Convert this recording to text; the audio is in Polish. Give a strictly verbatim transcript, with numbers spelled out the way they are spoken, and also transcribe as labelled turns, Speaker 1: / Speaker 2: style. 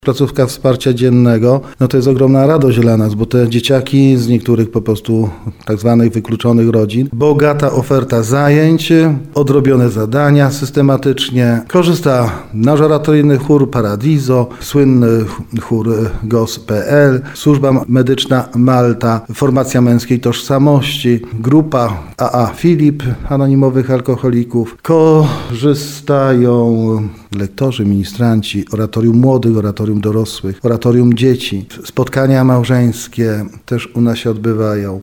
Speaker 1: Placówka wsparcia dziennego, no to jest ogromna radość dla nas, bo te dzieciaki z niektórych po prostu tak zwanych wykluczonych rodzin, bogata oferta zajęć, odrobione zadania systematycznie, korzysta nasz oratoryjny chór Paradiso, słynny chór G O S kropka P L, służba medyczna Malta, formacja męskiej tożsamości, grupa A A Filip, anonimowych alkoholików, korzystają lektorzy, ministranci, oratorium młodych, oratorium dorosłych, oratorium dzieci. Spotkania małżeńskie też u nas się odbywają.